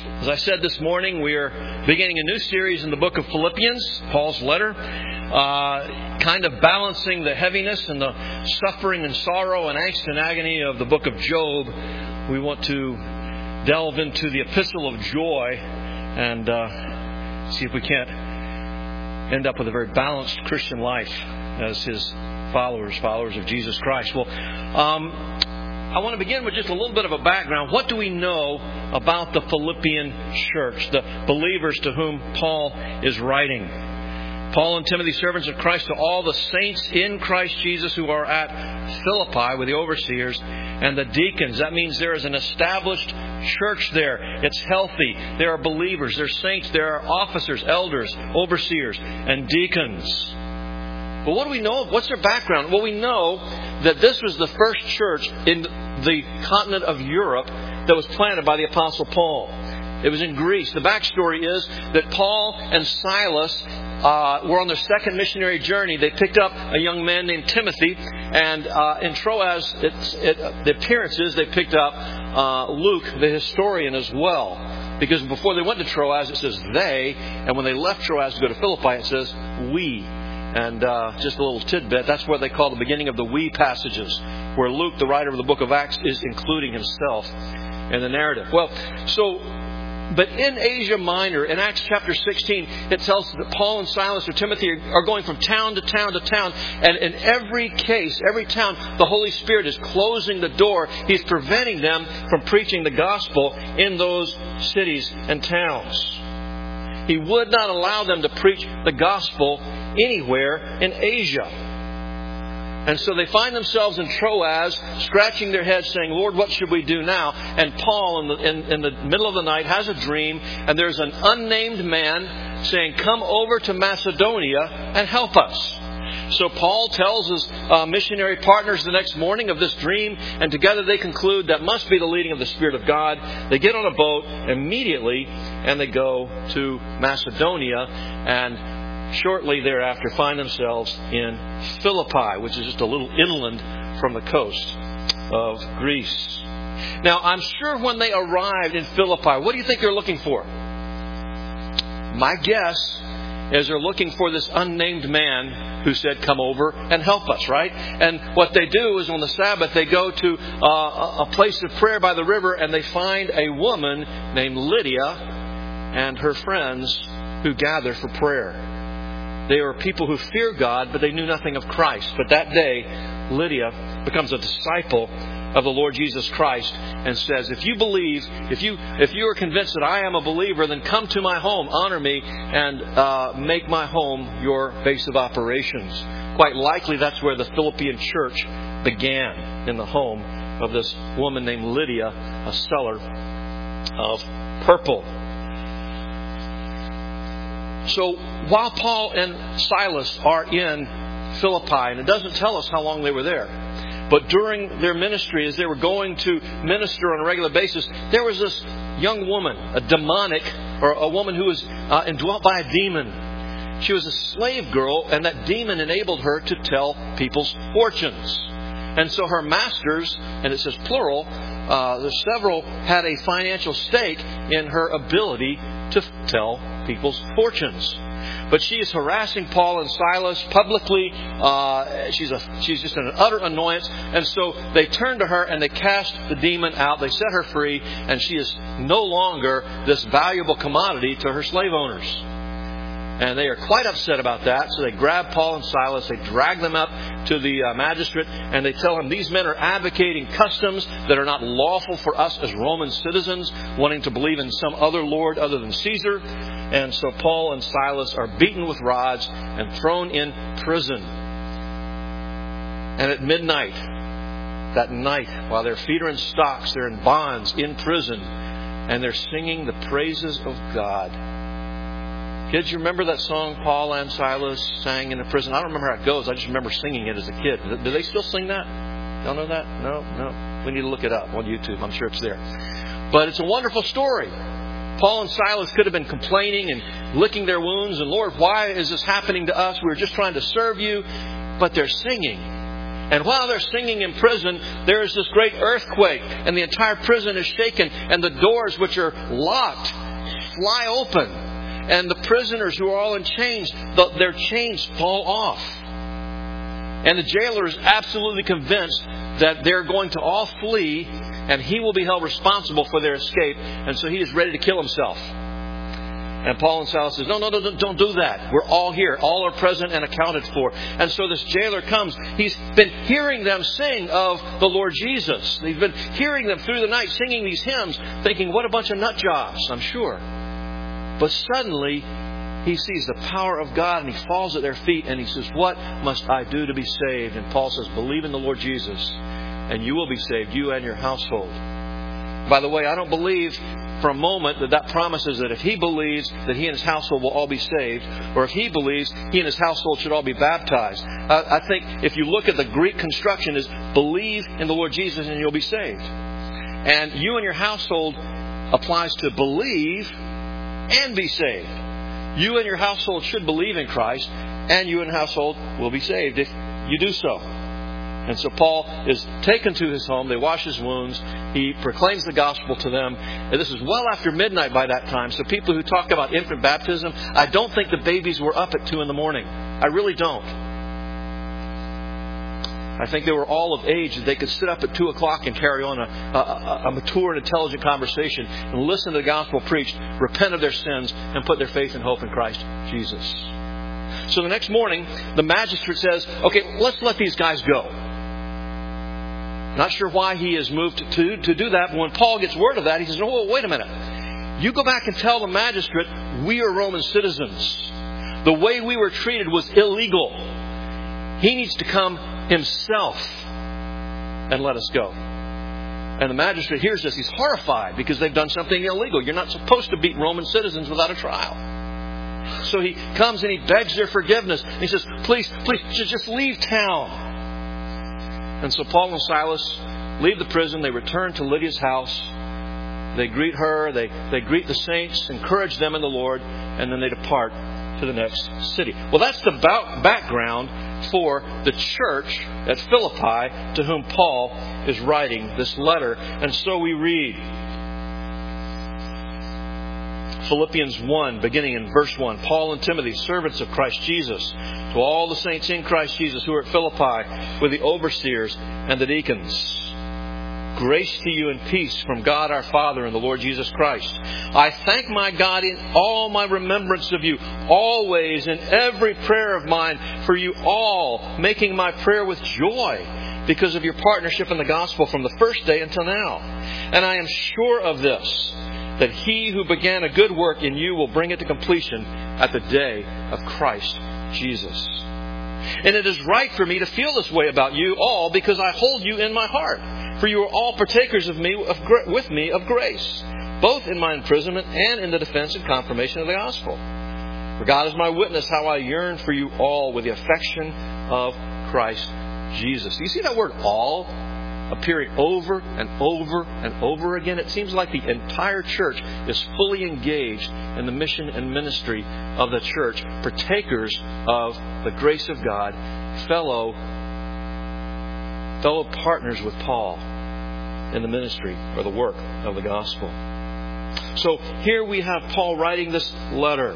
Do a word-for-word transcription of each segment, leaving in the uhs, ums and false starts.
As I said this morning, we are beginning a new series in the book of Philippians, Paul's letter, uh, kind of balancing the heaviness and the suffering and sorrow and angst and agony of the book of Job. We want to delve into the epistle of joy and uh, see if we can't end up with a very balanced Christian life as his followers, followers of Jesus Christ. Well, um, I want to begin with just a little bit of a background. What do we know about the Philippian church, the believers to whom Paul is writing? Paul and Timothy, servants of Christ, to all the saints in Christ Jesus who are at Philippi with the overseers and the deacons. That means there is an established church there. It's healthy. There are believers. There are saints. There are officers, elders, overseers, and deacons. But what do we know? What's their background? Well, we know that this was the first church in the continent of Europe that was planted by the Apostle Paul. It was in Greece. The backstory is that Paul and Silas uh, were on their second missionary journey. They picked up a young man named Timothy, and uh, in Troas, it's, it, the appearance is they picked up uh, Luke, the historian, as well. Because before they went to Troas, it says they, and when they left Troas to go to Philippi, it says we. And uh, just a little tidbit, that's what they call the beginning of the we passages, where Luke, the writer of the book of Acts, is including himself in the narrative. Well, so, but in Asia Minor, in Acts chapter sixteen, it tells us that Paul and Silas or Timothy are going from town to town to town. And in every case, every town, the Holy Spirit is closing the door. He's preventing them from preaching the gospel in those cities and towns. He would not allow them to preach the gospel anywhere in Asia. And so they find themselves in Troas, scratching their heads, saying, Lord, what should we do now? And Paul, in the, in, in the middle of the night, has a dream, and there's an unnamed man saying, come over to Macedonia and help us. So Paul tells his uh, missionary partners the next morning of this dream, and together they conclude that must be the leading of the Spirit of God. They get on a boat immediately, and they go to Macedonia, and shortly thereafter find themselves in Philippi, which is just a little inland from the coast of Greece. Now, I'm sure when they arrived in Philippi, what do you think they're looking for? My guess is they're looking for this unnamed man who said, come over and help us, right? And what they do is on the Sabbath, they go to uh, a place of prayer by the river, and they find a woman named Lydia and her friends who gather for prayer. They were people who fear God, but they knew nothing of Christ. But that day, Lydia becomes a disciple of the Lord Jesus Christ and says, if you believe, if you if you are convinced that I am a believer, then come to my home, honor me, and uh, make my home your base of operations. Quite likely that's where the Philippian church began, in the home of this woman named Lydia, a seller of purple. So while Paul and Silas are in Philippi, and it doesn't tell us how long they were there, but during their ministry, as they were going to minister on a regular basis, there was this young woman, a demonic, or a woman who was uh, indwelt by a demon. She was a slave girl, and that demon enabled her to tell people's fortunes. And so her masters, and it says plural, uh, there's several, had a financial stake in her ability to tell people's fortunes. But she is harassing Paul and Silas publicly. Uh, she's a, she's just an utter annoyance. And so they turn to her and they cast the demon out. They set her free. And she is no longer this valuable commodity to her slave owners. And they are quite upset about that. So they grab Paul and Silas. They drag them up to the uh, magistrate. And they tell him these men are advocating customs that are not lawful for us as Roman citizens, wanting to believe in some other lord other than Caesar. And so Paul and Silas are beaten with rods and thrown in prison. And at midnight, that night, while their feet are in stocks, they're in bonds, in prison, and they're singing the praises of God. Kids, you remember that song Paul and Silas sang in the prison? I don't remember how it goes. I just remember singing it as a kid. Do they still sing that? Don't know that? No, no. We need to look it up on YouTube. I'm sure it's there. But it's a wonderful story. Paul and Silas could have been complaining and licking their wounds. And Lord, why is this happening to us? We were just trying to serve you. But they're singing. And while they're singing in prison, there is this great earthquake, and the entire prison is shaken, and the doors, which are locked, fly open. And the prisoners who are all in chains, their chains fall off. And the jailer is absolutely convinced that they're going to all flee, and he will be held responsible for their escape. And so he is ready to kill himself. And Paul and Silas says, no, no, no, don't do that. We're all here. All are present and accounted for. And so this jailer comes. He's been hearing them sing of the Lord Jesus. He's been hearing them through the night singing these hymns, thinking, what a bunch of nut jobs, I'm sure. But suddenly, he sees the power of God, and he falls at their feet, and he says, what must I do to be saved? And Paul says, believe in the Lord Jesus, and you will be saved, you and your household. By the way, I don't believe for a moment that that promises that if he believes that he and his household will all be saved, or if he believes he and his household should all be baptized. I, I think if you look at the Greek construction is believe in the Lord Jesus and you'll be saved. And you and your household applies to believe and be saved. You and your household should believe in Christ, and you and your household will be saved if you do so. And so Paul is taken to his home. They wash his wounds. He proclaims the gospel to them. And this is well after midnight by that time. So people who talk about infant baptism, I don't think the babies were up at two in the morning. I really don't. I think they were all of age that they could sit up at two o'clock and carry on a, a, a mature and intelligent conversation and listen to the gospel preached, repent of their sins, and put their faith and hope in Christ Jesus. So the next morning, the magistrate says, okay, let's let these guys go. Not sure why he is moved to, to do that, but when Paul gets word of that, he says, oh, wait a minute. You go back and tell the magistrate, we are Roman citizens. The way we were treated was illegal. He needs to come himself and let us go. And the magistrate hears this. He's horrified because they've done something illegal. You're not supposed to beat Roman citizens without a trial. So he comes and he begs their forgiveness. He says, please, please, just leave town. And so Paul and Silas leave the prison. They return to Lydia's house. They greet her. They, they greet the saints, encourage them in the Lord, and then they depart to the next city. Well, that's the background for the church at Philippi to whom Paul is writing this letter. And so we read Philippians one, beginning in verse one. Paul and Timothy, servants of Christ Jesus, to all the saints in Christ Jesus who are at Philippi with the overseers and the deacons. Grace to you and peace from God our Father and the Lord Jesus Christ. I thank my God in all my remembrance of you, always in every prayer of mine for you all, making my prayer with joy because of your partnership in the gospel from the first day until now. And I am sure of this, that he who began a good work in you will bring it to completion at the day of Christ Jesus. And it is right for me to feel this way about you all because I hold you in my heart. For you are all partakers of me, of, with me of grace, both in my imprisonment and in the defense and confirmation of the gospel. For God is my witness how I yearn for you all with the affection of Christ Jesus. Do you see that word all appearing over and over and over again? It seems like the entire church is fully engaged in the mission and ministry of the church, partakers of the grace of God, fellow fellow partners with Paul in the ministry or the work of the gospel. So here we have Paul writing this letter.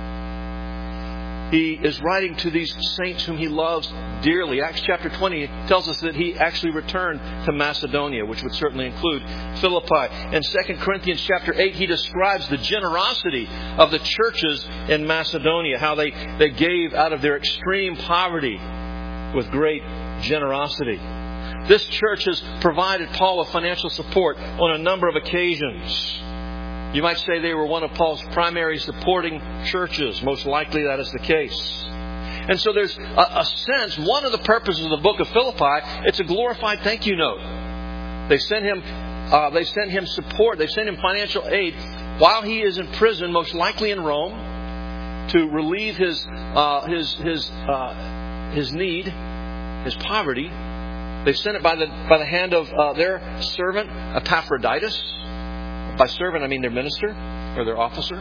He is writing to these saints whom he loves dearly. Acts chapter twenty tells us that he actually returned to Macedonia, which would certainly include Philippi. In Second Corinthians chapter eight, he describes the generosity of the churches in Macedonia, how they, they gave out of their extreme poverty with great generosity. This church has provided Paul with financial support on a number of occasions. You might say they were one of Paul's primary supporting churches. Most likely that is the case. And so there's a, a sense, one of the purposes of the book of Philippi, it's a glorified thank you note. They send him, uh, they send him support. They send him financial aid while he is in prison, most likely in Rome, to relieve his uh, his his uh, his need, his poverty. They sent it by the by the hand of uh, their servant Epaphroditus. By servant, I mean their minister or their officer.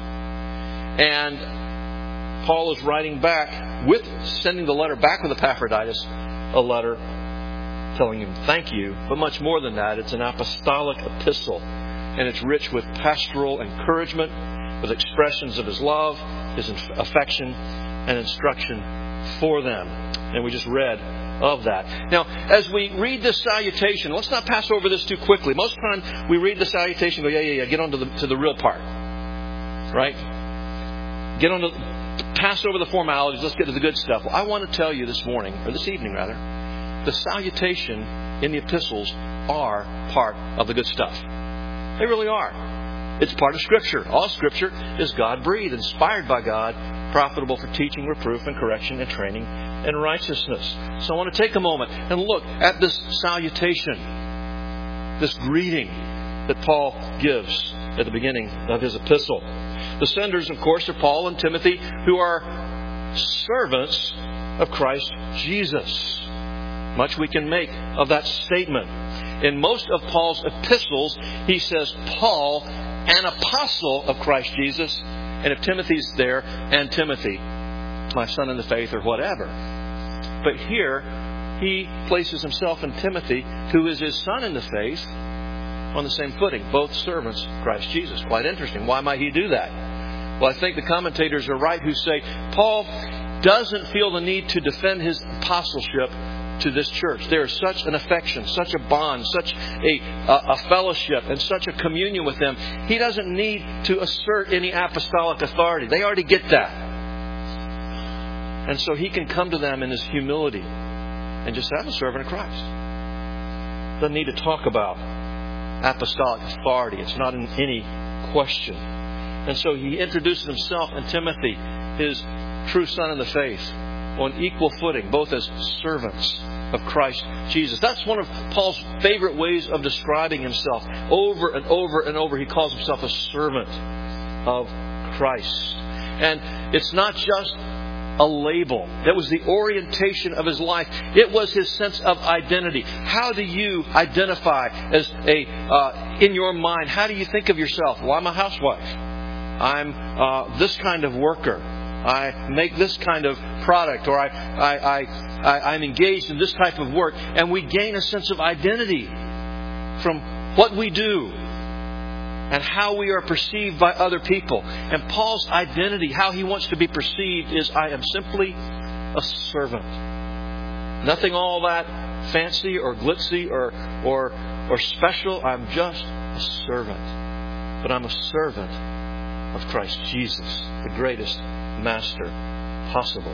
And Paul is writing back with sending the letter back with Epaphroditus, a letter telling him thank you, but much more than that. It's an apostolic epistle, and it's rich with pastoral encouragement, with expressions of his love, his affection, and instruction for them. And we just read of that. Now, as we read this salutation, let's not pass over this too quickly. Most of the time, we read the salutation and go, yeah, yeah, yeah, get on to the, to the real part. Right? Get on to, pass over the formalities, let's get to the good stuff. Well, I want to tell you this morning, or this evening rather, the salutation in the epistles are part of the good stuff. They really are. It's part of Scripture. All Scripture is God-breathed, inspired by God, profitable for teaching, reproof, and correction, and training in righteousness. So I want to take a moment and look at this salutation, this greeting that Paul gives at the beginning of his epistle. The senders, of course, are Paul and Timothy, who are servants of Christ Jesus. Much we can make of that statement. In most of Paul's epistles, he says, Paul, an apostle of Christ Jesus. And if Timothy's there, and Timothy, my son in the faith, or whatever. But here, he places himself and Timothy, who is his son in the faith, on the same footing. Both servants of Christ Jesus. Quite interesting. Why might he do that? Well, I think the commentators are right who say Paul doesn't feel the need to defend his apostleship to this church. There is such an affection, such a bond, such a, a, a fellowship, and such a communion with them. He doesn't need to assert any apostolic authority. They already get that. And so he can come to them in his humility and just have a servant of Christ. Doesn't need to talk about apostolic authority. It's not in any question. And so he introduces himself and Timothy, his true son in the faith, on equal footing, both as servants of Christ Jesus. That's one of Paul's favorite ways of describing himself. Over and over and over, he calls himself a servant of Christ. And it's not just a label. That was the orientation of his life. It was his sense of identity. How do you identify as a uh, in your mind? How do you think of yourself? Well, I'm a housewife. I'm uh, this kind of worker. I make this kind of product, or I, I, I, I, I'm engaged in this type of work. And we gain a sense of identity from what we do and how we are perceived by other people. And Paul's identity, how he wants to be perceived, is I am simply a servant. Nothing all that fancy or glitzy or, or, or special. I'm just a servant. But I'm a servant of Christ Jesus, the greatest master possible.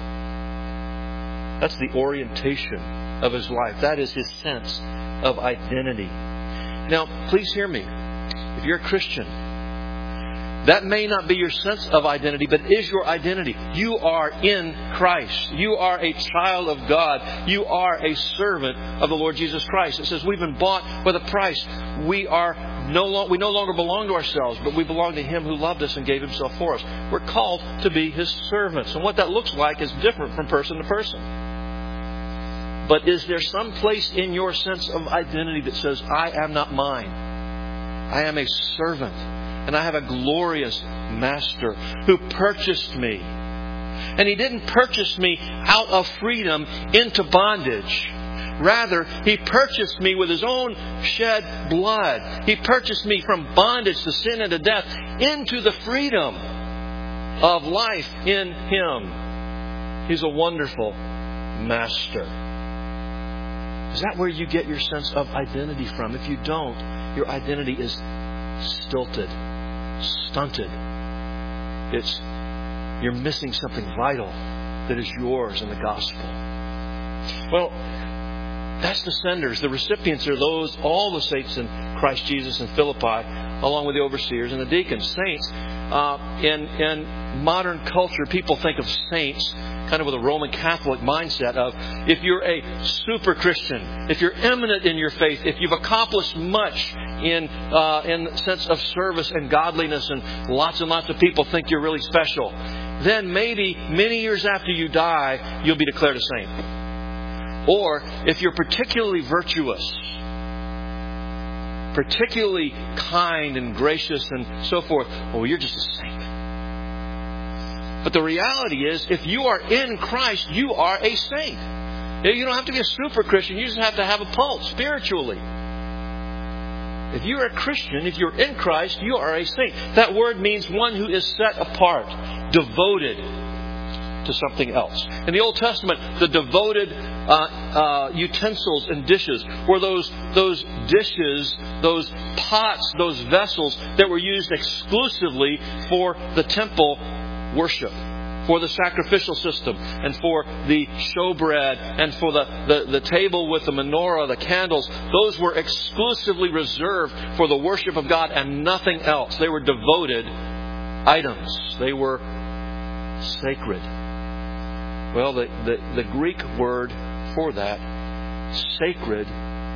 That's the orientation of his life. That is his sense of identity. Now, please hear me. If you're a Christian, that may not be your sense of identity, but is your identity. You are in Christ. You are a child of God. You are a servant of the Lord Jesus Christ. It says we've been bought with a price. We are no lo- we no longer belong to ourselves, but we belong to Him who loved us and gave Himself for us. We're called to be His servants. And what that looks like is different from person to person. But is there some place in your sense of identity that says, I am not mine? I am a servant. And I have a glorious master who purchased me. And He didn't purchase me out of freedom into bondage. Rather, He purchased me with His own shed blood. He purchased me from bondage to sin and to death into the freedom of life in Him. He's a wonderful master. Is that where you get your sense of identity from? If you don't, your identity is stilted, stunted. It's you're missing something vital that is yours in the gospel. Well, that's the senders. The recipients are those, all the saints in Christ Jesus in Philippi, along with the overseers and the deacons. Saints, uh, in, in modern culture, people think of saints kind of with a Roman Catholic mindset of if you're a super Christian, if you're eminent in your faith, if you've accomplished much in uh, in the sense of service and godliness, and lots and lots of people think you're really special, then maybe many years after you die, you'll be declared a saint. Or if you're particularly virtuous, particularly kind and gracious and so forth, well, you're just a saint. But the reality is, if you are in Christ, you are a saint. You don't have to be a super Christian. You just have to have a pulse spiritually. If you're a Christian, if you're in Christ, you are a saint. That word means one who is set apart, devoted to something else. In the Old Testament, the devoted uh, uh, utensils and dishes were those those dishes, those pots, those vessels that were used exclusively for the temple worship, for the sacrificial system, and for the showbread, and for the, the, the table with the menorah, the candles. Those were exclusively reserved for the worship of God and nothing else. They were devoted items. They were sacred. Well, the, the, the Greek word for that, sacred,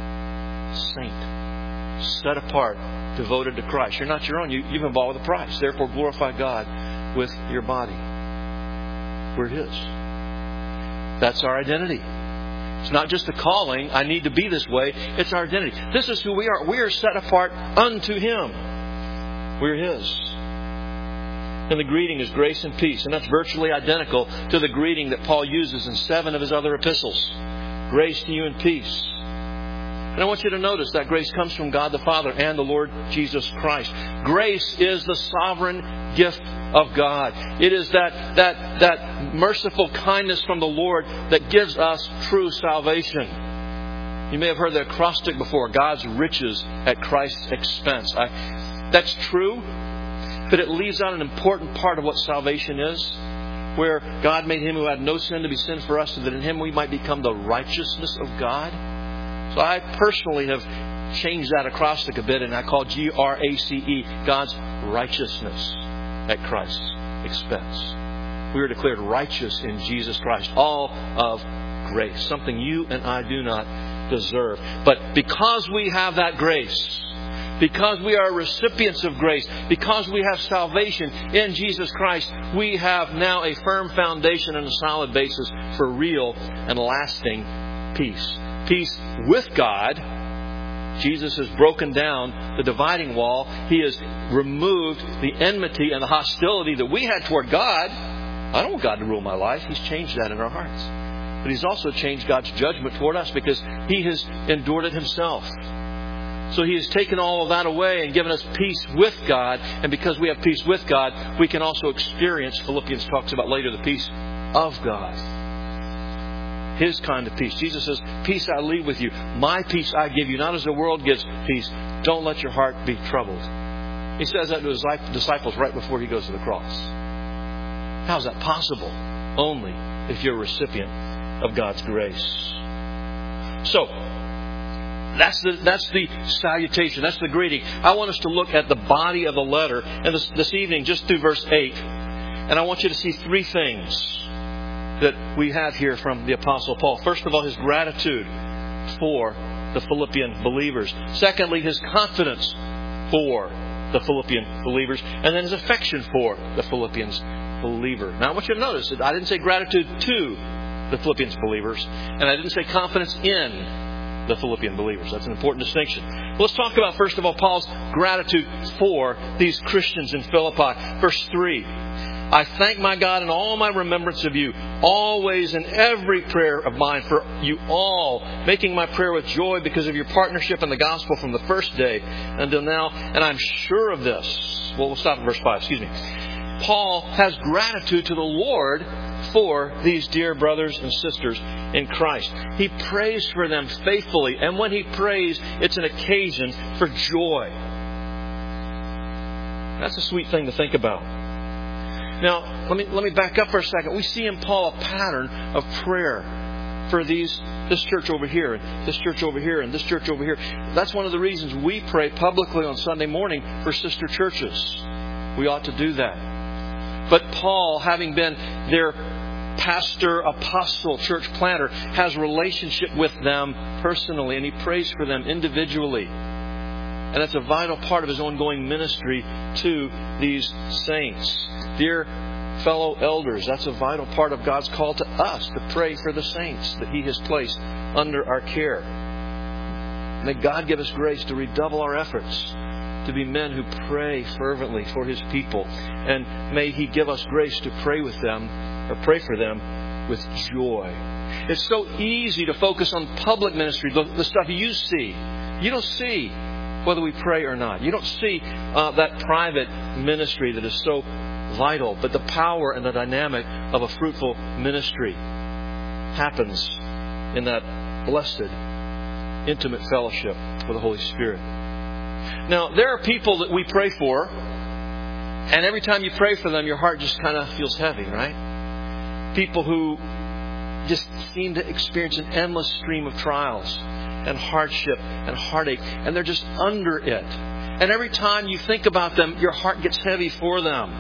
saint, set apart, devoted to Christ. You're not your own. You, you've been bought with a price. Therefore, glorify God with your body. We're His. That's our identity. It's not just a calling, I need to be this way. It's our identity. This is who we are. We are set apart unto Him. We're His. And the greeting is grace and peace. And that's virtually identical to the greeting that Paul uses in seven of his other epistles. Grace to you and peace. And I want you to notice that grace comes from God the Father and the Lord Jesus Christ. Grace is the sovereign gift of God. It is that, that, that merciful kindness from the Lord that gives us true salvation. You may have heard the acrostic before, God's riches at Christ's expense. I, that's true, but it leaves out an important part of what salvation is, where God made Him who had no sin to be sin for us, so that in Him we might become the righteousness of God. So I personally have changed that acrostic a bit, and I call G R A C E, God's righteousness at Christ's expense. We are declared righteous in Jesus Christ, all of grace, something you and I do not deserve. But because we have that grace, because we are recipients of grace, because we have salvation in Jesus Christ, we have now a firm foundation and a solid basis for real and lasting peace. Peace with God. Jesus has broken down the dividing wall. He has removed the enmity and the hostility that we had toward God. I don't want God to rule my life. He's changed that in our hearts. But He's also changed God's judgment toward us because He has endured it Himself. So He has taken all of that away and given us peace with God. And because we have peace with God, we can also experience, Philippians talks about later, the peace of God. His kind of peace. Jesus says, peace I leave with you. My peace I give you. Not as the world gives peace. Don't let your heart be troubled. He says that to His disciples right before He goes to the cross. How is that possible? Only if you're a recipient of God's grace. So, that's the, that's the salutation. That's the greeting. I want us to look at the body of the letter. And this, this evening, just through verse eight. And I want you to see three things that we have here from the Apostle Paul. First of all, his gratitude for the Philippian believers. Secondly, his confidence for the Philippian believers. And then his affection for the Philippians believer. Now I want you to notice that I didn't say gratitude to the Philippians believers. And I didn't say confidence in the Philippian believers. That's an important distinction. Well, let's talk about, first of all, Paul's gratitude for these Christians in Philippi. Verse three. I thank my God in all my remembrance of you, always in every prayer of mine for you all, making my prayer with joy because of your partnership in the gospel from the first day until now. And I'm sure of this. Well, we'll stop at verse five. Excuse me. Paul has gratitude to the Lord for these dear brothers and sisters in Christ. He prays for them faithfully. And when he prays, it's an occasion for joy. That's a sweet thing to think about. Now, let me let me back up for a second. We see in Paul a pattern of prayer for these this church over here, and this church over here, and this church over here. That's one of the reasons we pray publicly on Sunday morning for sister churches. We ought to do that. But Paul, having been their pastor, apostle, church planter, has relationship with them personally, and he prays for them individually. And that's a vital part of his ongoing ministry to these saints. Dear fellow elders, that's a vital part of God's call to us to pray for the saints that He has placed under our care. May God give us grace to redouble our efforts to be men who pray fervently for His people. And may He give us grace to pray with them, or pray for them with joy. It's so easy to focus on public ministry, the, the stuff you see. You don't see whether we pray or not. You don't see uh, that private ministry that is so vital. But the power and the dynamic of a fruitful ministry happens in that blessed, intimate fellowship with the Holy Spirit. Now, there are people that we pray for, and every time you pray for them, your heart just kind of feels heavy, right? People who just seem to experience an endless stream of trials and hardship and heartache, and they're just under it. And every time you think about them, your heart gets heavy for them.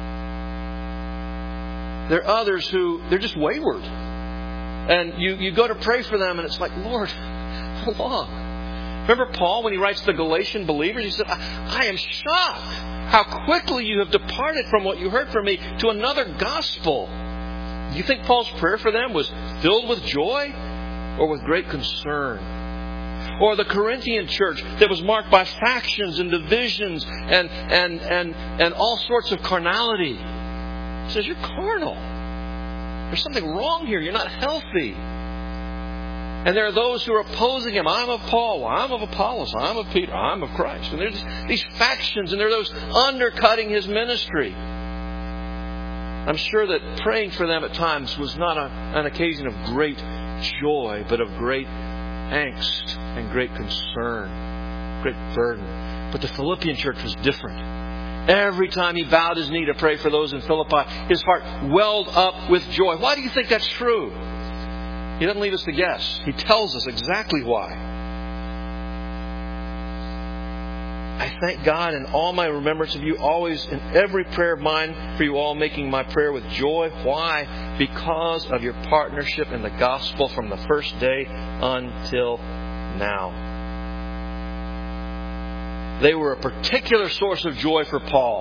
There are others who, they're just wayward. And you, you go to pray for them, and it's like, Lord, how long? Remember Paul when he writes to the Galatian believers? He said, I, I am shocked how quickly you have departed from what you heard from me to another gospel. Do you think Paul's prayer for them was filled with joy or with great concern? Or the Corinthian church that was marked by factions and divisions and, and, and, and all sorts of carnality. He says, you're carnal. There's something wrong here. You're not healthy. And there are those who are opposing him. I'm of Paul. I'm of Apollos. I'm of Peter. I'm of Christ. And there's these factions, and there are those undercutting his ministry. I'm sure that praying for them at times was not a, an occasion of great joy, but of great angst and great concern, great burden. But the Philippian church was different. Every time he bowed his knee to pray for those in Philippi, his heart welled up with joy. Why do you think that's true? He doesn't leave us to guess. He tells us exactly why. I thank God in all my remembrance of you, always in every prayer of mine, for you all, making my prayer with joy. Why? Because of your partnership in the gospel from the first day until now. They were a particular source of joy for Paul.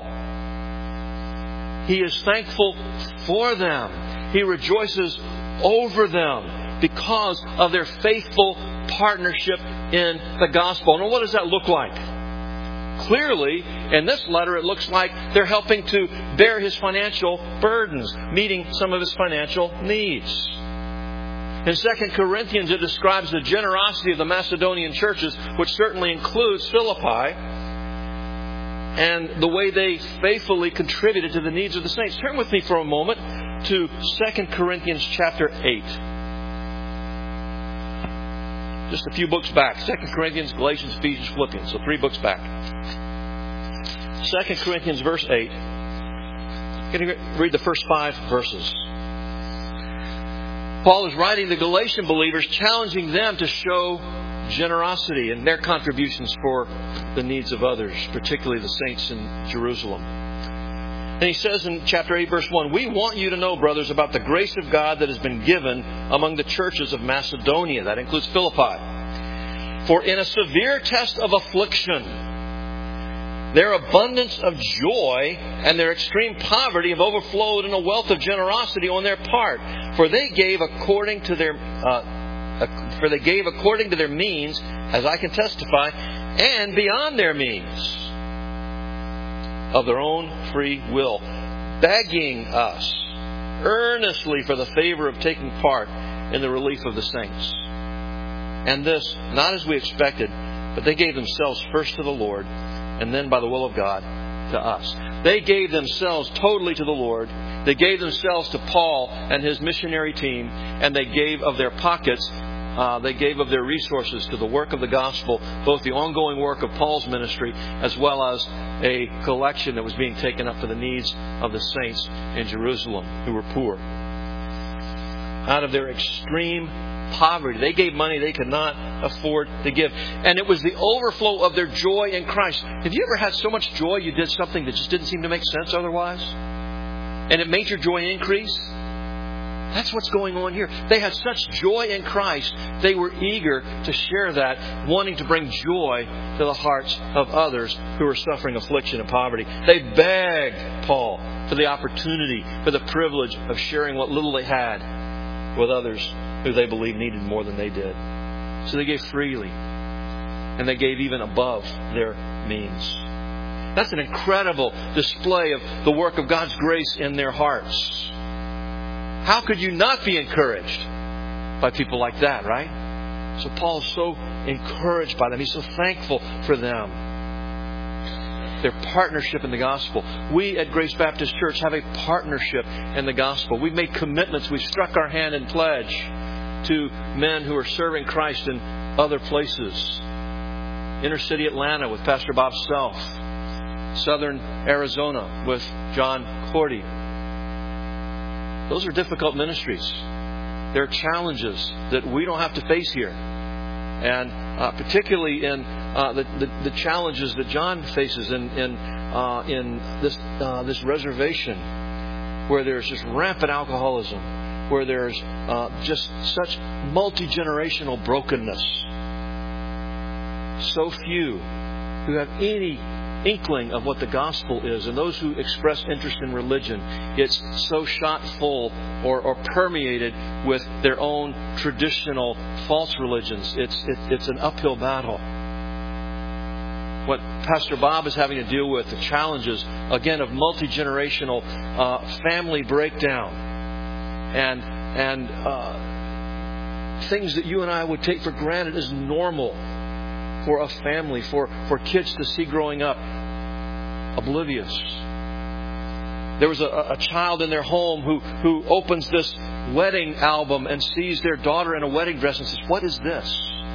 He is thankful for them. He rejoices over them because of their faithful partnership in the gospel. And what does that look like? Clearly, in this letter, it looks like they're helping to bear his financial burdens, meeting some of his financial needs. In Second Corinthians, it describes the generosity of the Macedonian churches, which certainly includes Philippi, and the way they faithfully contributed to the needs of the saints. Turn with me for a moment to Second Corinthians chapter eight. Just a few books back. Second Corinthians, Galatians, Ephesians, Philippians. So three books back. Second Corinthians verse eight. I'm going to read the first five verses. Paul is writing to the Galatian believers, challenging them to show generosity in their contributions for the needs of others, particularly the saints in Jerusalem. And he says in chapter eight, verse one, we want you to know, brothers, about the grace of God that has been given among the churches of Macedonia. That includes Philippi. For in a severe test of affliction, their abundance of joy and their extreme poverty have overflowed in a wealth of generosity on their part. For they gave according to their uh, for they gave according to their means, as I can testify, and beyond their means, of their own free will, begging us earnestly for the favor of taking part in the relief of the saints. And this, not as we expected, but they gave themselves first to the Lord, and then by the will of God to us. They gave themselves totally to the Lord. They gave themselves to Paul and his missionary team, and they gave of their pockets, uh, they gave of their resources to the work of the gospel, both the ongoing work of Paul's ministry, as well as a collection that was being taken up for the needs of the saints in Jerusalem who were poor. Out of their extreme poverty, they gave money they could not afford to give. And it was the overflow of their joy in Christ. Have you ever had so much joy you did something that just didn't seem to make sense otherwise? And it made your joy increase? That's what's going on here. They had such joy in Christ, they were eager to share that, wanting to bring joy to the hearts of others who were suffering affliction and poverty. They begged Paul for the opportunity, for the privilege of sharing what little they had with others who they believed needed more than they did. So they gave freely, and they gave even above their means. That's an incredible display of the work of God's grace in their hearts. How could you not be encouraged by people like that, right? So Paul is so encouraged by them. He's so thankful for them. Their partnership in the gospel. We at Grace Baptist Church have a partnership in the gospel. We've made commitments. We've struck our hand in pledge to men who are serving Christ in other places. Inner city Atlanta with Pastor Bob Self. Southern Arizona with John Cordy. Those are difficult ministries. There are challenges that we don't have to face here. And uh, particularly in uh, the, the, the challenges that John faces in in, uh, in this uh, this reservation, where there's just rampant alcoholism, where there's uh, just such multi-generational brokenness. So few who have any inkling of what the gospel is, and those who express interest in religion, it's so shot full or, or permeated with their own traditional false religions. It's it, it's an uphill battle. What Pastor Bob is having to deal with, the challenges again of multi-generational uh, family breakdown, and and uh, things that you and I would take for granted as normal for a family, for, for kids to see growing up, oblivious. There was a, a child in their home who, who opens this wedding album and sees their daughter in a wedding dress and says, "What is this?"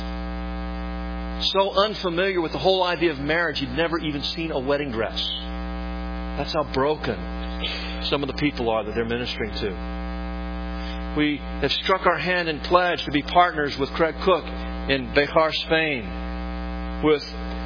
So unfamiliar with the whole idea of marriage, he'd never even seen a wedding dress. That's how broken some of the people are that they're ministering to. We have struck our hand in pledge to be partners with Craig Cook in Bejar, Spain, with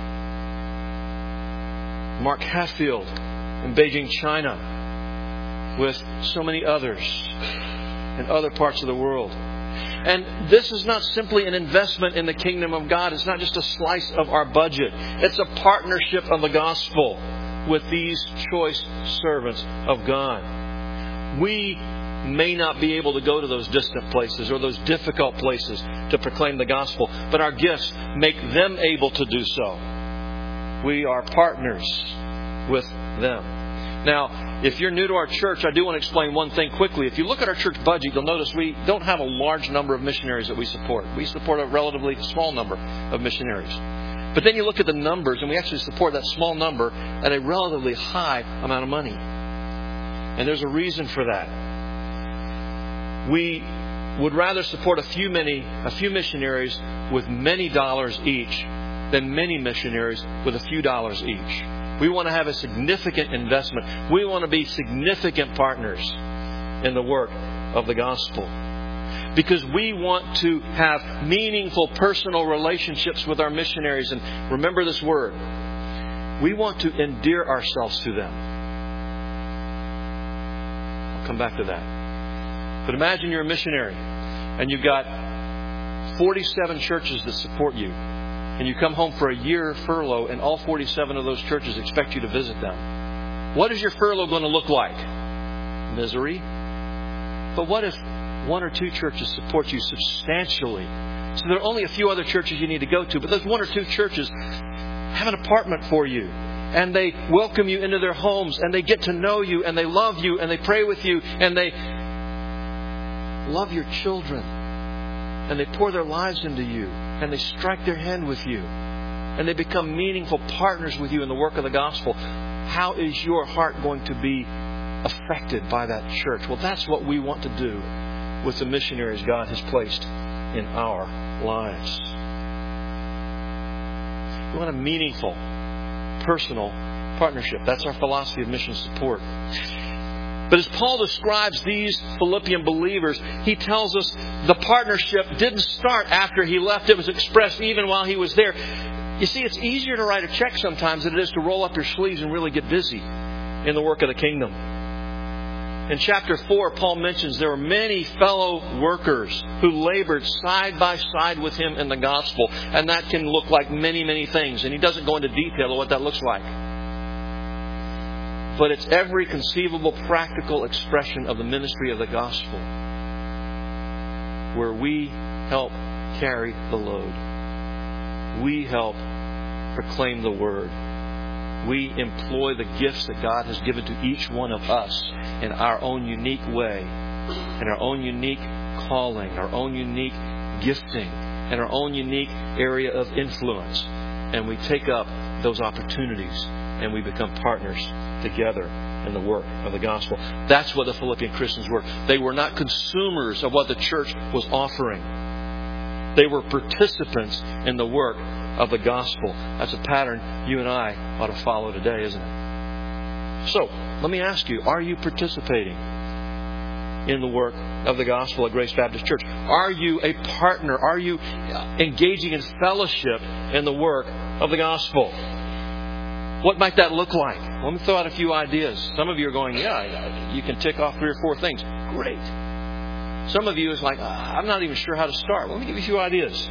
Mark Hatfield in Beijing, China, with so many others in other parts of the world. And this is not simply an investment in the kingdom of God. It's not just a slice of our budget. It's a partnership of the gospel with these choice servants of God. We may not be able to go to those distant places or those difficult places to proclaim the gospel, but our gifts make them able to do so. We are partners with them. Now, if you're new to our church, I do want to explain one thing quickly. If you look at our church budget, you'll notice we don't have a large number of missionaries that we support. We support a relatively small number of missionaries. But then you look at the numbers, and we actually support that small number at a relatively high amount of money. And there's a reason for that. We would rather support a few many, a few missionaries with many dollars each than many missionaries with a few dollars each. We want to have a significant investment. We want to be significant partners in the work of the gospel. Because we want to have meaningful personal relationships with our missionaries. And remember this word. We want to endear ourselves to them. I'll come back to that. But imagine you're a missionary and you've got forty-seven churches that support you. And you come home for a year furlough and all forty-seven of those churches expect you to visit them. What is your furlough going to look like? Misery. But what if one or two churches support you substantially? So there are only a few other churches you need to go to, but those one or two churches have an apartment for you. And they welcome you into their homes, and they get to know you, and they love you, and they pray with you, and they love your children, and they pour their lives into you, and they strike their hand with you, and they become meaningful partners with you in the work of the gospel. How is your heart going to be affected by that church? Well, that's what we want to do with the missionaries God has placed in our lives. We want a meaningful, personal partnership. That's our philosophy of mission support. But as Paul describes these Philippian believers, he tells us the partnership didn't start after he left. It was expressed even while he was there. You see, it's easier to write a check sometimes than it is to roll up your sleeves and really get busy in the work of the kingdom. In chapter four, Paul mentions there were many fellow workers who labored side by side with him in the gospel. And that can look like many, many things. And he doesn't go into detail of what that looks like. But it's every conceivable practical expression of the ministry of the gospel, where we help carry the load. We help proclaim the word. We employ the gifts that God has given to each one of us in our own unique way in our own unique calling, our own unique gifting, and our own unique area of influence. And we take up those opportunities and we become partners together in the work of the gospel. That's what the Philippian Christians were. They were not consumers of what the church was offering. They were participants in the work of the gospel. That's a pattern you and I ought to follow today, isn't it? So, let me ask you, are you participating in the work of the gospel at Grace Baptist Church? Are you a partner? Are you engaging in fellowship in the work of the gospel? What might that look like? Let me throw out a few ideas. Some of you are going, yeah, you can tick off three or four things. Great. Some of you is like, I'm not even sure how to start. Let me give you a few ideas.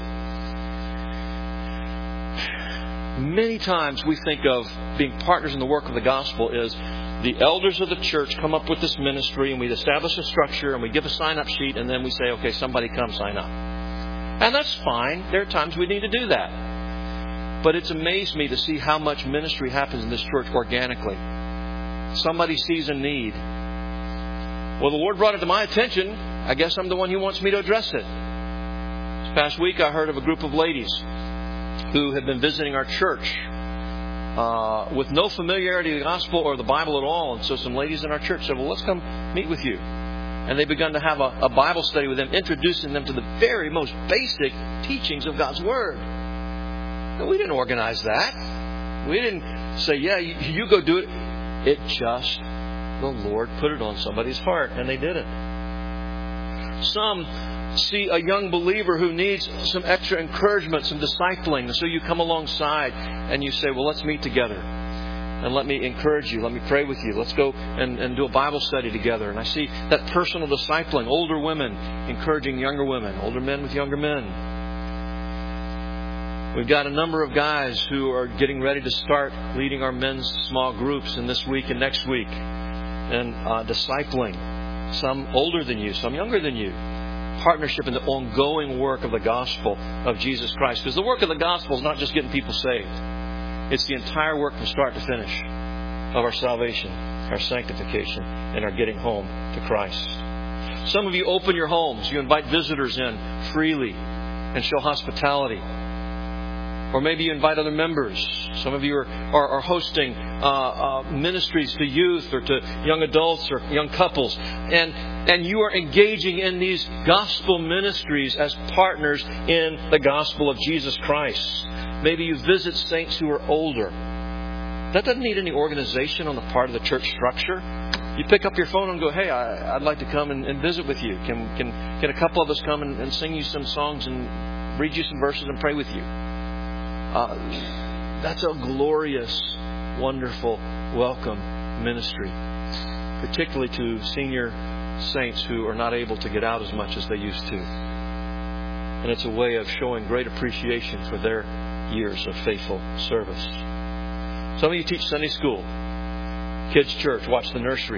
Many times we think of being partners in the work of the gospel is the elders of the church come up with this ministry and we establish a structure and we give a sign-up sheet and then we say, okay, somebody come sign up. And that's fine. There are times we need to do that. But it's amazed me to see how much ministry happens in this church organically. Somebody sees a need. Well, the Lord brought it to my attention. I guess I'm the one who wants me to address it. This past week I heard of a group of ladies who had been visiting our church uh, with no familiarity with the gospel or the Bible at all. And so some ladies in our church said, well, let's come meet with you. And they begun to have a, a Bible study with them, introducing them to the very most basic teachings of God's Word. And we didn't organize that. We didn't say, yeah, you, you go do it. It just, the Lord put it on somebody's heart, and they did it. Some see a young believer who needs some extra encouragement, some discipling. And so you come alongside and you say, well, let's meet together. And let me encourage you. Let me pray with you. Let's go and, and do a Bible study together. And I see that personal discipling. Older women encouraging younger women. Older men with younger men. We've got a number of guys who are getting ready to start leading our men's small groups in this week and next week. And uh, discipling. Some older than you, some younger than you. Partnership in the ongoing work of the gospel of Jesus Christ. Because the work of the gospel is not just getting people saved. It's the entire work from start to finish of our salvation, our sanctification, and our getting home to Christ. Some of you open your homes. You invite visitors in freely and show hospitality. Or maybe you invite other members. Some of you are, are, are hosting uh, uh, ministries to youth or to young adults or young couples. And, and you are engaging in these gospel ministries as partners in the gospel of Jesus Christ. Maybe you visit saints who are older. That doesn't need any organization on the part of the church structure. You pick up your phone and go, hey, I, I'd like to come and, and visit with you. Can, can, can a couple of us come and, and sing you some songs and read you some verses and pray with you? Uh, that's a glorious, wonderful, welcome ministry, particularly to senior saints who are not able to get out as much as they used to. And it's a way of showing great appreciation for their years of faithful service. Some of you teach Sunday school, kids' church, watch the nursery.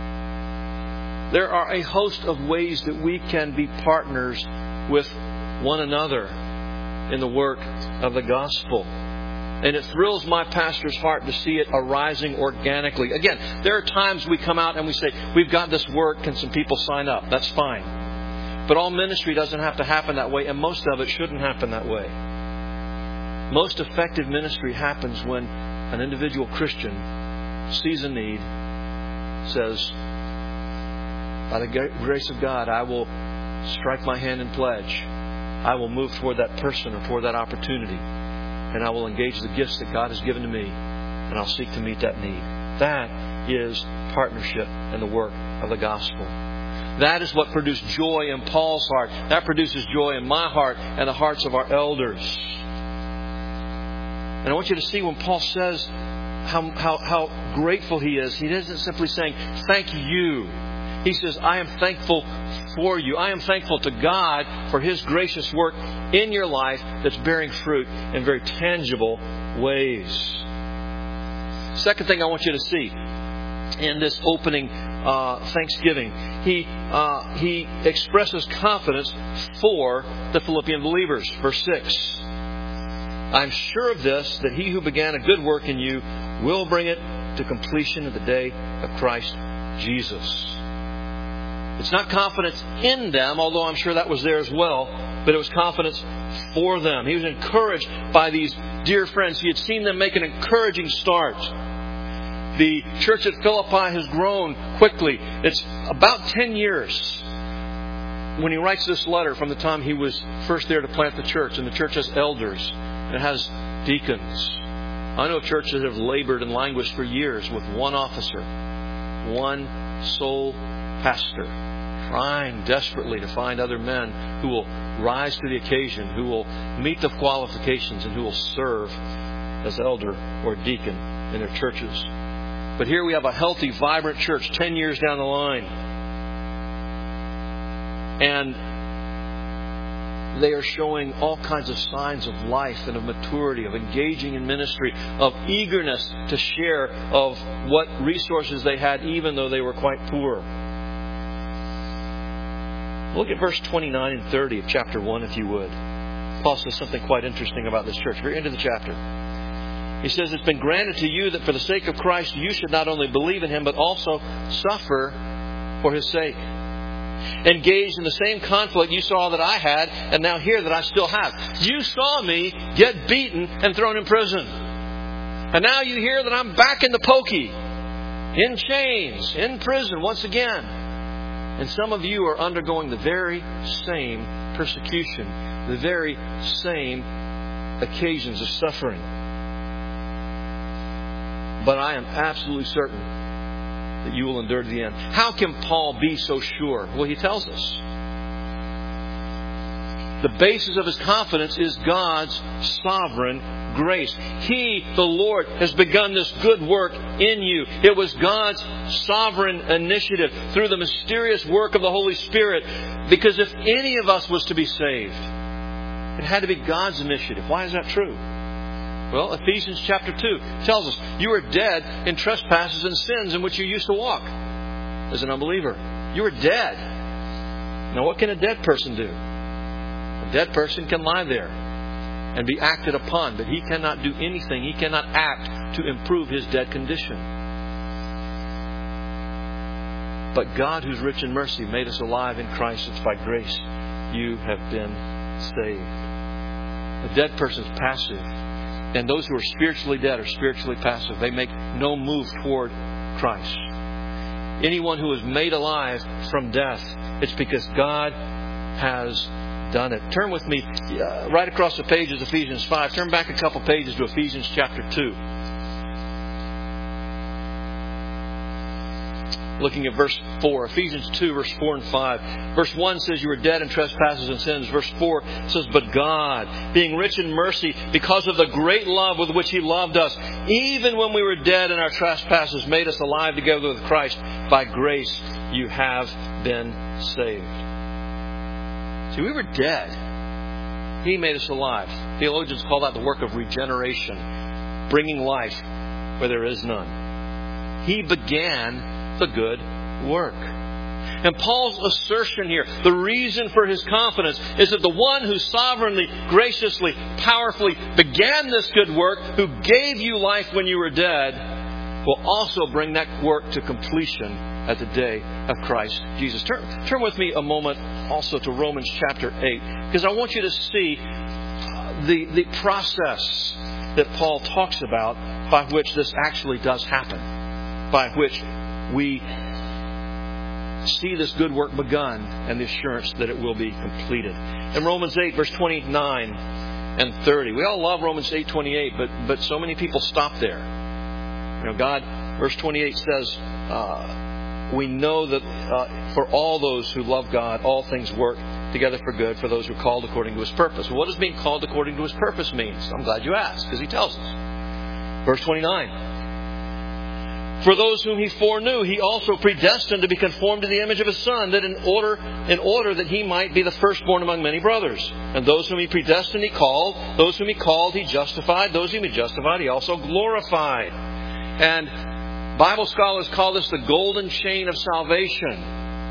There are a host of ways that we can be partners with one another in the work of the gospel. And it thrills my pastor's heart to see it arising organically. Again, there are times we come out and we say, we've got this work, can some people sign up? That's fine. But all ministry doesn't have to happen that way, and most of it shouldn't happen that way. Most effective ministry happens when an individual Christian sees a need, says, by the grace of God, I will strike my hand and pledge. I will move toward that person or toward that opportunity. And I will engage the gifts that God has given to me. And I'll seek to meet that need. That is partnership in the work of the gospel. That is what produced joy in Paul's heart. That produces joy in my heart and the hearts of our elders. And I want you to see when Paul says how, how, how grateful he is, he isn't simply saying, thank you. He says, I am thankful for you. I am thankful to God for His gracious work in your life that's bearing fruit in very tangible ways. Second thing I want you to see in this opening uh, Thanksgiving, he uh, he expresses confidence for the Philippian believers. Verse six. I'm sure of this, that He who began a good work in you will bring it to completion at the day of Christ Jesus. It's not confidence in them, although I'm sure that was there as well, but it was confidence for them. He was encouraged by these dear friends. He had seen them make an encouraging start. The church at Philippi has grown quickly. It's about ten years when he writes this letter from the time he was first there to plant the church. And the church has elders. And it has deacons. I know churches that have labored and languished for years with one officer, one sole pastor, trying desperately to find other men who will rise to the occasion, who will meet the qualifications, and who will serve as elder or deacon in their churches. But here we have a healthy, vibrant church ten years down the line. And they are showing all kinds of signs of life and of maturity, of engaging in ministry, of eagerness to share of what resources they had, even though they were quite poor. Look at verse twenty-nine and thirty of chapter one, if you would. Paul says something quite interesting about this church. Very end of the chapter. He says, it's been granted to you that for the sake of Christ you should not only believe in Him, but also suffer for His sake. Engaged in the same conflict you saw that I had, and now hear that I still have. You saw me get beaten and thrown in prison. And now you hear that I'm back in the pokey, in chains, in prison once again. And some of you are undergoing the very same persecution, the very same occasions of suffering. But I am absolutely certain that you will endure to the end. How can Paul be so sure? Well, he tells us. The basis of his confidence is God's sovereign grace. He, the Lord, has begun this good work in you. It was God's sovereign initiative through the mysterious work of the Holy Spirit. Because if any of us was to be saved, it had to be God's initiative. Why is that true? Well, Ephesians chapter two tells us you were dead in trespasses and sins in which you used to walk as an unbeliever. You were dead. Now, what can a dead person do? A dead person can lie there and be acted upon, but he cannot do anything. He cannot act to improve his dead condition. But God, who's rich in mercy, made us alive in Christ. It's by grace you have been saved. A dead person's passive. And those who are spiritually dead are spiritually passive. They make no move toward Christ. Anyone who is made alive from death, it's because God has done it. Turn with me uh, right across the page is Ephesians five. Turn back a couple pages to Ephesians chapter two. Looking at verse four. Ephesians two, verse four and five. Verse one says, you were dead in trespasses and sins. Verse four says, but God, being rich in mercy, because of the great love with which He loved us, even when we were dead in our trespasses, made us alive together with Christ. By grace you have been saved. See, we were dead. He made us alive. Theologians call that the work of regeneration, bringing life where there is none. He began the good work. And Paul's assertion here, the reason for his confidence, is that the one who sovereignly, graciously, powerfully began this good work, who gave you life when you were dead, will also bring that work to completion at the day of Christ Jesus. Turn, turn with me a moment also to Romans chapter eight, because I want you to see the, the process that Paul talks about by which this actually does happen, by which we see this good work begun and the assurance that it will be completed. In Romans eight, verse twenty-nine and thirty. We all love Romans eight twenty-eight, but but so many people stop there. You know, God, verse twenty-eight says, uh, we know that uh, for all those who love God, all things work together for good for those who are called according to His purpose. Well, what does being called according to His purpose mean? I'm glad you asked, because He tells us. Verse twenty-nine. For those whom He foreknew, He also predestined to be conformed to the image of His Son, that in order, in order that He might be the firstborn among many brothers. And those whom He predestined, He called. Those whom He called, He justified. Those whom He justified, He also glorified. And Bible scholars call this the golden chain of salvation.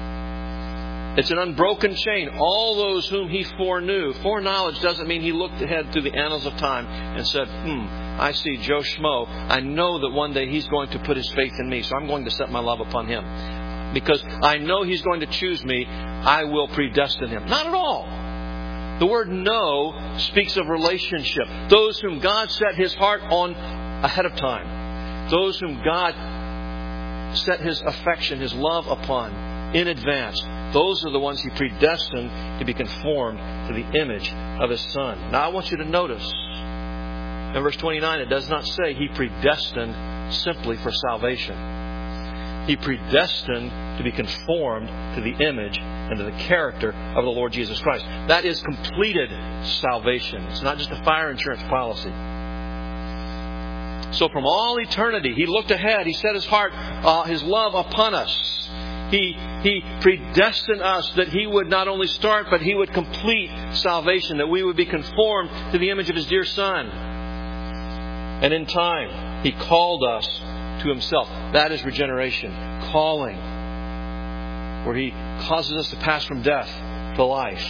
It's an unbroken chain. All those whom He foreknew. Foreknowledge doesn't mean He looked ahead through the annals of time and said, hmm, I see Joe Schmo. I know that one day he's going to put his faith in me, so I'm going to set my love upon him. because I know He's going to choose me, I will predestine him. Not at all. The word know speaks of relationship. Those whom God set His heart on ahead of time. Those whom God set His affection, His love upon in advance. Those are the ones He predestined to be conformed to the image of His Son. Now I want you to notice, in verse twenty-nine, it does not say He predestined simply for salvation. He predestined to be conformed to the image and to the character of the Lord Jesus Christ. That is completed salvation. It's not just a fire insurance policy. So from all eternity, He looked ahead. He set His heart, uh, His love upon us. He, he predestined us that He would not only start, but He would complete salvation, that we would be conformed to the image of His dear Son. And in time, He called us to Himself. That is regeneration. Calling. Where He causes us to pass from death to life.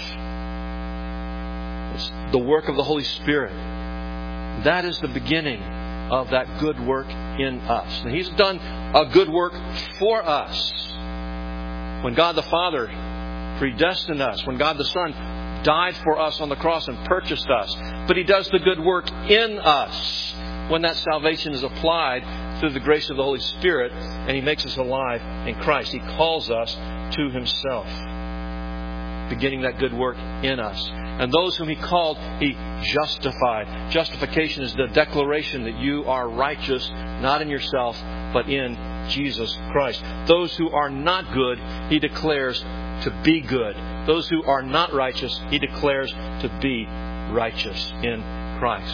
It's the work of the Holy Spirit. That is the beginning of that good work in us. And He's done a good work for us. When God the Father predestined us, when God the Son died for us on the cross and purchased us, but He does the good work in us when that salvation is applied through the grace of the Holy Spirit, and He makes us alive in Christ. He calls us to Himself, beginning that good work in us. And those whom He called, He justified. Justification is the declaration that you are righteous, not in yourself, but in Jesus Christ. Those who are not good, He declares to be good. Those who are not righteous, He declares to be righteous in Christ.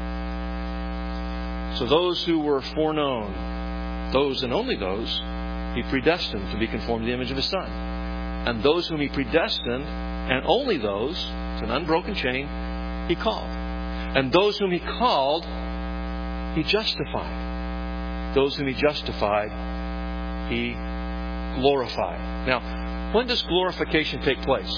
So those who were foreknown, those and only those, He predestined to be conformed to the image of His Son. And those whom He predestined, and only those, it's an unbroken chain, He called. And those whom He called, He justified. Those whom He justified, He glorified. Now, when does glorification take place?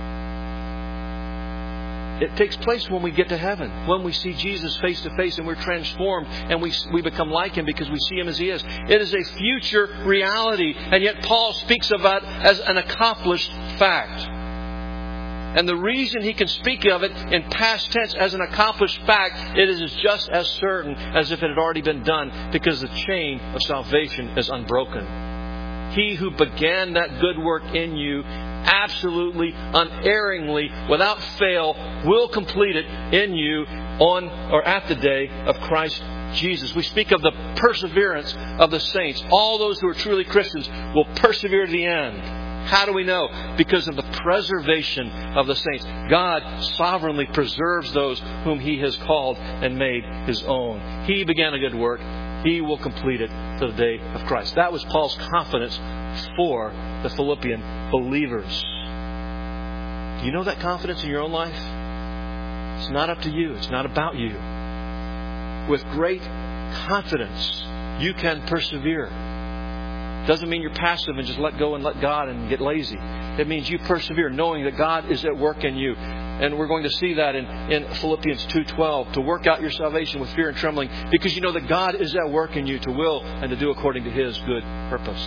It takes place when we get to heaven, when we see Jesus face to face and we're transformed and we, we become like Him because we see Him as He is. It is a future reality, and yet Paul speaks of it as an accomplished fact. And the reason he can speak of it in past tense as an accomplished fact, it is just as certain as if it had already been done, because the chain of salvation is unbroken. He who began that good work in you, absolutely, unerringly, without fail, will complete it in you on or at the day of Christ Jesus. We speak of the perseverance of the saints. All those who are truly Christians will persevere to the end. How do we know? Because of the preservation of the saints. God sovereignly preserves those whom He has called and made His own. He began a good work. He will complete it to the day of Christ. That was Paul's confidence for the Philippian believers. Do you know that confidence in your own life? It's not up to you. It's not about you. With great confidence, you can persevere. Doesn't mean you're passive and just let go and let God and get lazy. It means you persevere knowing that God is at work in you. And we're going to see that in, in Philippians two twelve, to work out your salvation with fear and trembling, because you know that God is at work in you to will and to do according to His good purpose.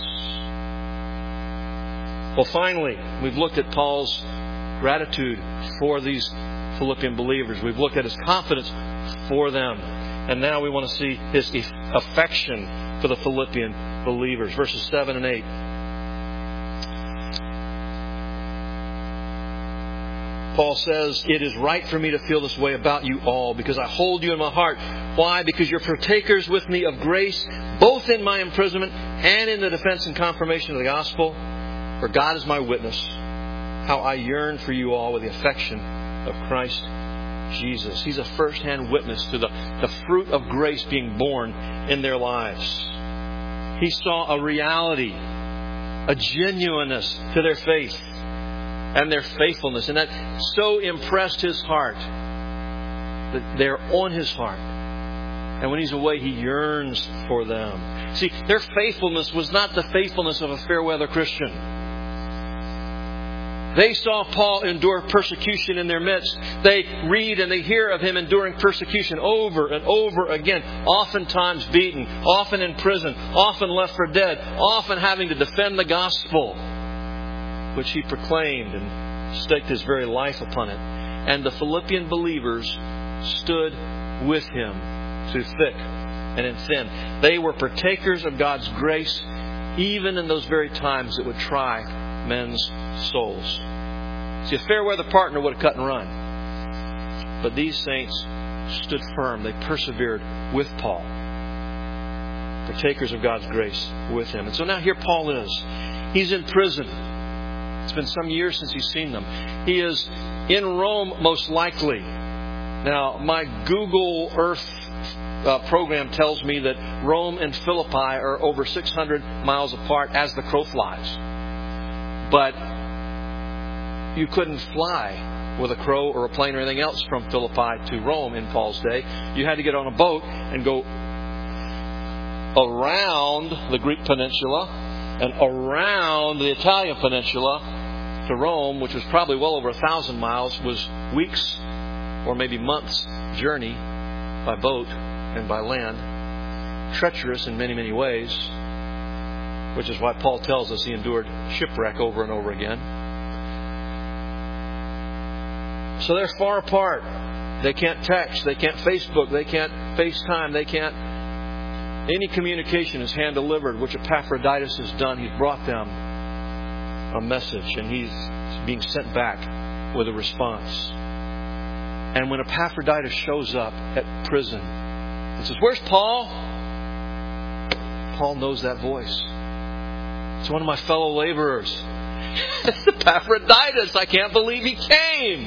Well, finally, we've looked at Paul's gratitude for these Philippian believers. We've looked at his confidence for them. And now we want to see his affection for the Philippian believers. Verses seven and eight. Paul says, "It is right for me to feel this way about you all, because I hold you in my heart." Why? Because you're partakers with me of grace, both in my imprisonment and in the defense and confirmation of the gospel. For God is my witness, how I yearn for you all with the affection of Christ Jesus. He's a first-hand witness to the, the fruit of grace being born in their lives. He saw a reality, a genuineness to their faith and their faithfulness. And that so impressed his heart that they're on his heart. And when he's away, he yearns for them. See, their faithfulness was not the faithfulness of a fair-weather Christian. They saw Paul endure persecution in their midst. They read and they hear of him enduring persecution over and over again, oftentimes beaten, often in prison, often left for dead, often having to defend the gospel, which he proclaimed and staked his very life upon it. And the Philippian believers stood with him through thick and in thin. They were partakers of God's grace, even in those very times that would try men's souls. See, a fair weather partner would have cut and run. But these saints stood firm. They persevered with Paul. Partakers of God's grace with him. And so now here Paul is. He's in prison. It's been some years since he's seen them. He is in Rome, most likely. Now, my Google Earth uh, program tells me that Rome and Philippi are over six hundred miles apart as the crow flies. But you couldn't fly with a crow or a plane or anything else from Philippi to Rome in Paul's day. You had to get on a boat and go around the Greek peninsula and around the Italian peninsula to Rome, which was probably well over a thousand miles, was weeks or maybe months' journey by boat and by land. Treacherous in many, many ways, which is why Paul tells us he endured shipwreck over and over again. So they're far apart. They can't text. They can't Facebook. They can't FaceTime. They can't... Any communication is hand-delivered, which Epaphroditus has done. He's brought them a message, and he's being sent back with a response. And when Epaphroditus shows up at prison and says, "Where's Paul?" Paul knows that voice. It's one of my fellow laborers. It's Epaphroditus. I can't believe he came.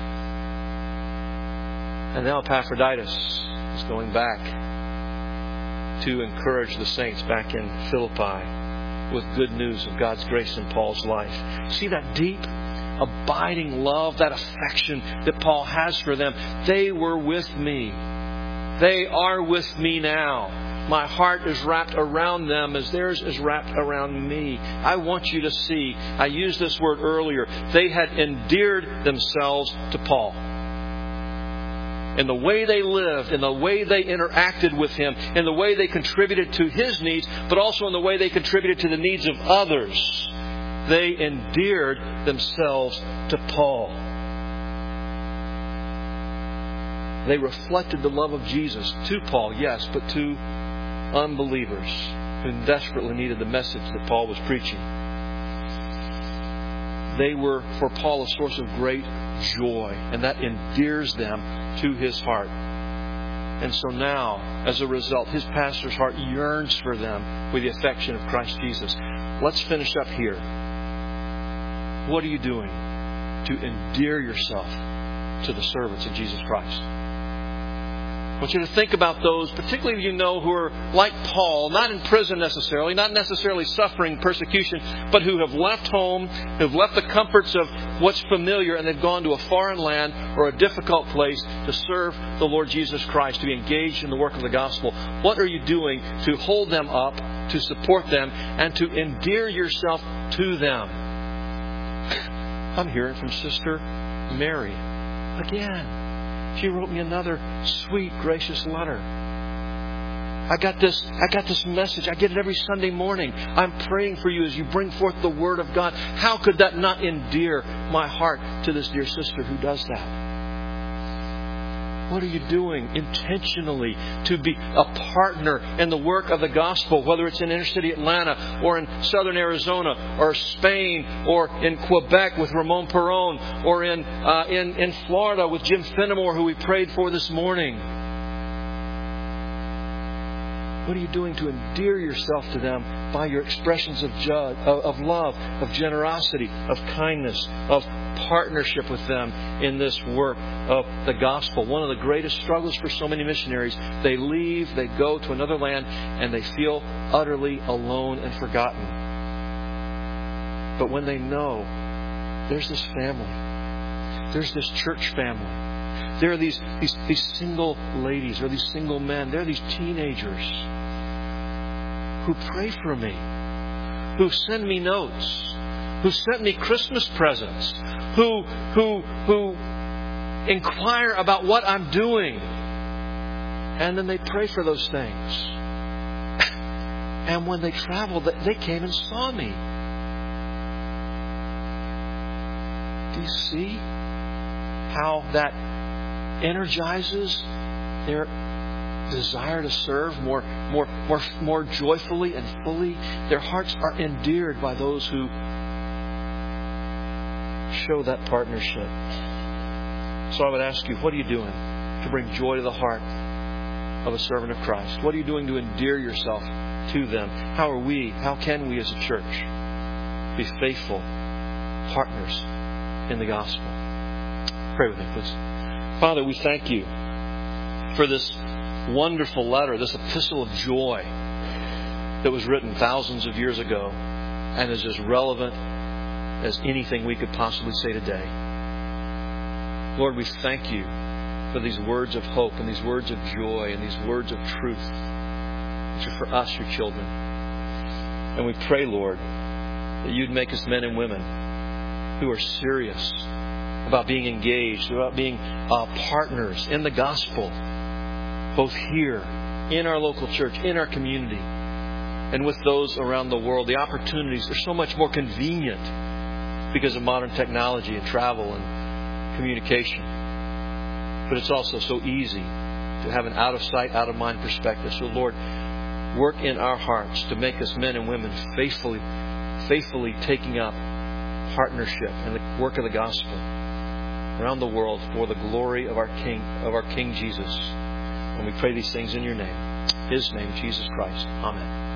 And now Epaphroditus is going back to encourage the saints back in Philippi with good news of God's grace in Paul's life. See that deep, abiding love, that affection that Paul has for them. They were with me. They are with me now. My heart is wrapped around them as theirs is wrapped around me. I want you to see, I used this word earlier, they had endeared themselves to Paul. In the way they lived, in the way they interacted with him, in the way they contributed to his needs, but also in the way they contributed to the needs of others. They endeared themselves to Paul. They reflected the love of Jesus to Paul, yes, but to unbelievers who desperately needed the message that Paul was preaching. They were, for Paul, a source of great joy, and that endears them to his heart. And so now, as a result, his pastor's heart yearns for them with the affection of Christ Jesus. Let's finish up here. What are you doing to endear yourself to the servants of Jesus Christ? I want you to think about those, particularly you know, who are like Paul, not in prison necessarily, not necessarily suffering persecution, but who have left home, who have left the comforts of what's familiar, and they've gone to a foreign land or a difficult place to serve the Lord Jesus Christ, to be engaged in the work of the gospel. What are you doing to hold them up, to support them, and to endear yourself to them? I'm hearing from Sister Mary again. She wrote me another sweet, gracious letter. I got this, I got this message. I get it every Sunday morning. I'm praying for you as you bring forth the Word of God. How could that not endear my heart to this dear sister who does that? What are you doing intentionally to be a partner in the work of the gospel, whether it's in inner city Atlanta or in southern Arizona or Spain or in Quebec with Ramon Perron or in, uh, in, in Florida with Jim Fenimore, who we prayed for this morning? What are you doing to endear yourself to them by your expressions of, ju- of love, of generosity, of kindness, of partnership with them in this work of the gospel? One of the greatest struggles for so many missionaries, they leave, they go to another land, and they feel utterly alone and forgotten. But when they know there's this family, there's this church family, there are these, these, these single ladies or these single men, there are these teenagers who pray for me, who send me notes, who sent me Christmas presents, who, who, who inquire about what I'm doing. And then they pray for those things. And when they traveled, they came and saw me. Do you see how that energizes their desire to serve more, more, more, more joyfully and fully? Their hearts are endeared by those who show that partnership. So I would ask you, what are you doing to bring joy to the heart of a servant of Christ? What are you doing to endear yourself to them? How are we, how can we as a church be faithful partners in the gospel? Pray with me, please. Father, we thank you for this wonderful letter, this epistle of joy that was written thousands of years ago and is as relevant as anything we could possibly say today. Lord, we thank you for these words of hope and these words of joy and these words of truth, which are for us, your children. And we pray, Lord, that you'd make us men and women who are serious about being engaged, about being uh, partners in the gospel, both here, in our local church, in our community, and with those around the world. The opportunities are so much more convenient because of modern technology and travel and communication. But it's also so easy to have an out-of-sight, out-of-mind perspective. So, Lord, work in our hearts to make us men and women faithfully, faithfully taking up partnership in the work of the gospel around the world for the glory of our King, of our King Jesus. And we pray these things in your name, His name, Jesus Christ. Amen.